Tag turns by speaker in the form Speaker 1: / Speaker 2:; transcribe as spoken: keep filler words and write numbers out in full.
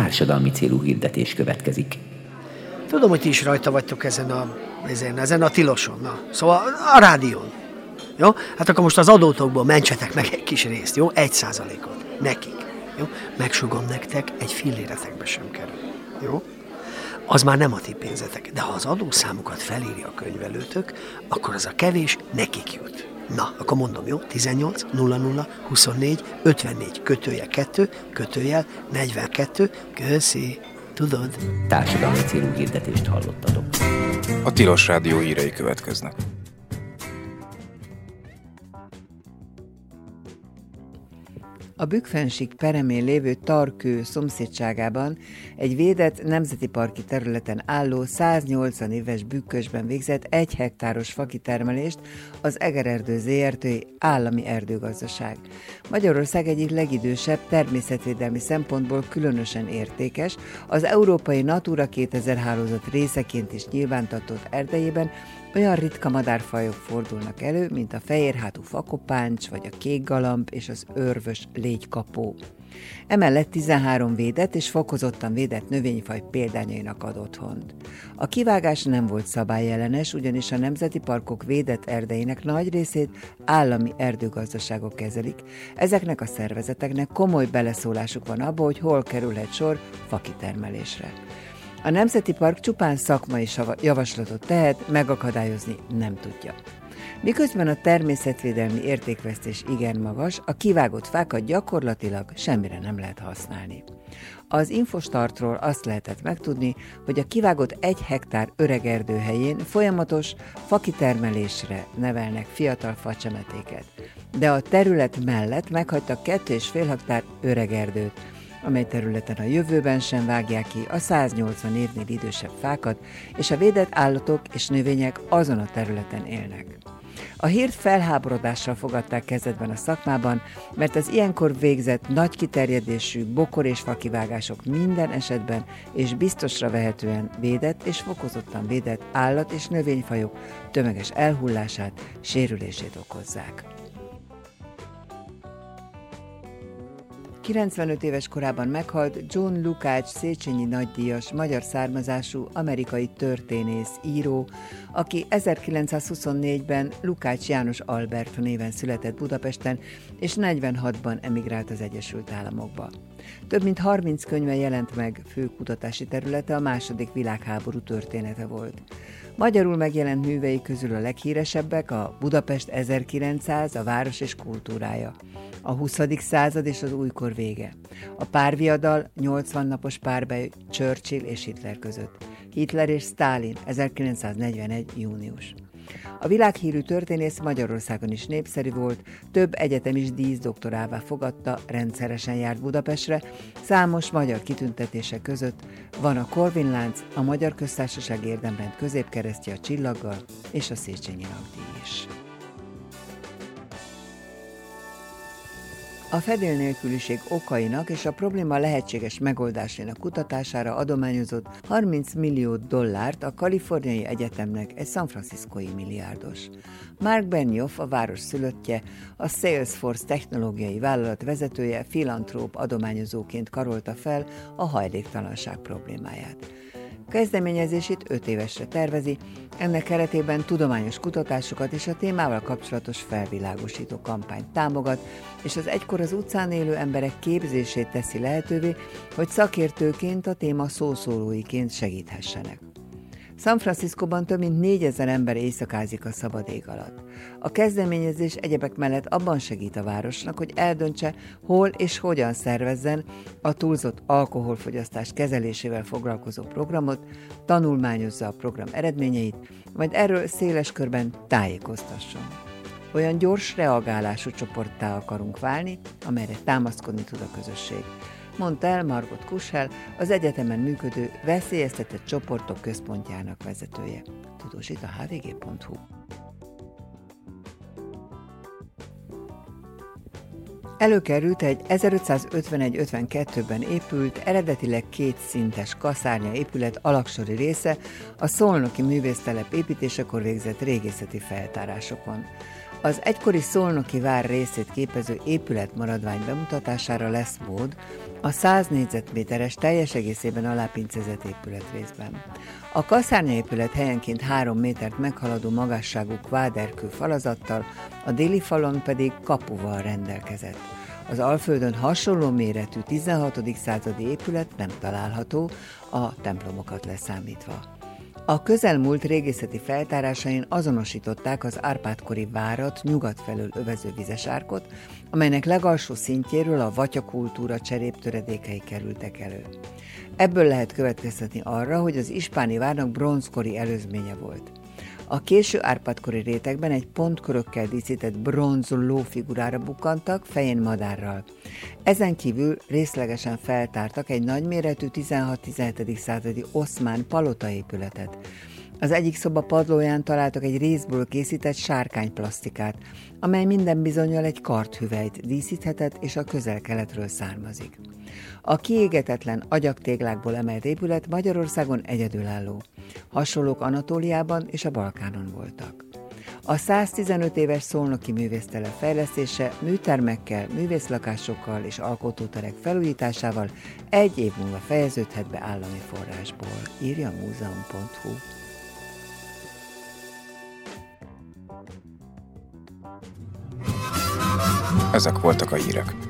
Speaker 1: társadalmi célú hirdetés következik.
Speaker 2: Tudom, hogy ti is rajta vagytok ezen a, ezen, ezen a tiloson, na. Szóval a rádión. Jó? Hát akkor most az adótokból mentsetek meg egy kis részt, jó? Egy százalékot. Nekik. Jó? Megsugom nektek, egy filléretekbe sem kerül. Jó? Az már nem a ti pénzetek, de ha az adószámukat felírja a könyvelőtök, akkor az a kevés nekik jut. Na, akkor mondom, jó? tizennyolc nulla nulla huszonnégy ötvennégy kötőjel kettő kötőjel negyvenkettő. Köszi. Tudod?
Speaker 1: Társadalmi célú hirdetést hallottatok.
Speaker 3: A Tilos Rádió hírei következnek.
Speaker 4: A Bükkfensík peremén lévő Tarkő szomszédságában egy védett nemzeti parki területen álló száznyolcvan éves bükkösben végzett egy hektáros fakitermelést az Egererdő zé er té állami erdőgazdaság. Magyarország egyik legidősebb, természetvédelmi szempontból különösen értékes, az Európai Natura kétezer hálózat részeként is nyilvántartott erdejében olyan ritka madárfajok fordulnak elő, mint a fehérhátú fakopáncs, vagy a kékgalamb és az örvös légykapó. Emellett tizenhárom védett és fokozottan védett növényfaj példányainak ad otthont. A kivágás nem volt szabályellenes, ugyanis a nemzeti parkok védett erdeinek nagy részét állami erdőgazdaságok kezelik. Ezeknek a szervezeteknek komoly beleszólásuk van abba, hogy hol kerülhet sor fakitermelésre. A Nemzeti Park csupán szakmai javaslatot tehet, megakadályozni nem tudja. Miközben a természetvédelmi értékvesztés igen magas, a kivágott fákat gyakorlatilag semmire nem lehet használni. Az Infostartról azt lehetett megtudni, hogy a kivágott egy hektár öregerdő helyén folyamatos fakitermelésre nevelnek fiatal facsemetéket, de a terület mellett meghagytak két és fél hektár öregerdőt, amely területen a jövőben sem vágják ki a száznyolcvan évnél idősebb fákat, és a védett állatok és növények azon a területen élnek. A hírt felháborodással fogadták kezdetben a szakmában, mert az ilyenkor végzett nagy kiterjedésű bokor- és fakivágások minden esetben és biztosra vehetően védett és fokozottan védett állat- és növényfajok tömeges elhullását, sérülését okozzák. kilencvenöt éves korában meghalt John Lukács Széchenyi nagydíjas, magyar származású amerikai történész, író, aki ezerkilencszázhuszonnégyben Lukács János Albert néven született Budapesten, és negyvenhatban emigrált az Egyesült Államokba. Több mint harminc könyve jelent meg, fő kutatási területe a második világháború története volt. Magyarul megjelent művei közül a leghíresebbek a Budapest ezerkilencszáz, a város és kultúrája, a huszadik század és az újkor vége, a párviadal, nyolcvan napos párbaj Churchill és Hitler között, Hitler és Sztálin, ezerkilencszáznegyvenegy. június. A világhírű történész Magyarországon is népszerű volt, több egyetemis díszdoktorává fogadta, rendszeresen járt Budapestre, számos magyar kitüntetése között van a Korvin-lánc, a Magyar Köztársaság Érdemrend középkeresztje a csillaggal és a Széchenyi Nagydíj is. A fedélnélküliség okainak és a probléma lehetséges megoldásainak kutatására adományozott harminc millió dollárt a Kaliforniai Egyetemnek egy San Franciscói milliárdos. Mark Benioff, a város szülöttje, a Salesforce technológiai vállalat vezetője filantróp adományozóként karolta fel a hajléktalanság problémáját. Kezdeményezését öt évesre tervezi, ennek keretében tudományos kutatásokat és a témával kapcsolatos felvilágosító kampányt támogat, és az egykor az utcán élő emberek képzését teszi lehetővé, hogy szakértőként a téma szószólóiként segíthessenek. San Franciscóban több mint négyezer ember éjszakázik a szabad ég alatt. A kezdeményezés egyebek mellett abban segít a városnak, hogy eldöntse, hol és hogyan szervezzen a túlzott alkoholfogyasztás kezelésével foglalkozó programot, tanulmányozza a program eredményeit, majd erről széles körben tájékoztasson. Olyan gyors reagálású csoporttá akarunk válni, amelyre támaszkodni tud a közösség, mondta el Margot Kuschel, az egyetemen működő veszélyeztetett csoportok központjának vezetője. Tudósít a há vé gé pont hú. Előkerült egy ezerötszázötvenegy ötvenkettőben épült, eredetileg két szintes kaszárnya épület alaksori része a szolnoki művésztelep építésekor végzett régészeti feltárásokon. Az egykori szolnoki vár részét képező épületmaradvány bemutatására lesz mód a száz négyzetméteres teljes egészében alápincezett épületrészben. A kaszárnyaépület helyenként három métert meghaladó magasságú kváderkő falazattal, a déli falon pedig kapuval rendelkezett. Az Alföldön hasonló méretű tizenhatodik századi épület nem található, a templomokat leszámítva. A közelmúlt régészeti feltárásain azonosították az Árpád-kori várat nyugat felől övező vizesárkot, amelynek legalsó szintjéről a vatyakultúra cseréptöredékei kerültek elő. Ebből lehet következtetni arra, hogy az ispáni várnak bronzkori előzménye volt. A késő Árpád-kori rétegben egy pontkörökkel díszített bronz lófigurára bukkantak, fején madárral. Ezen kívül részlegesen feltártak egy nagyméretű tizenhat-tizenhetedik századi oszmán palotaépületet. Az egyik szoba padlóján találtak egy rézből készített sárkányplasztikát, amely minden bizonnyal egy karthüvelyt díszíthetett és a közel-keletről származik. A kiégetetlen agyaktéglákból emelt épület Magyarországon egyedülálló. Hasonlók Anatóliában és a Balkánon voltak. A száztizenöt éves szolnoki művésztelep fejlesztése műtermekkel, művészlakásokkal és alkotóterek felújításával egy év múlva fejeződhet be állami forrásból, írja múzeum pont hu.
Speaker 3: Ezek voltak a hírek.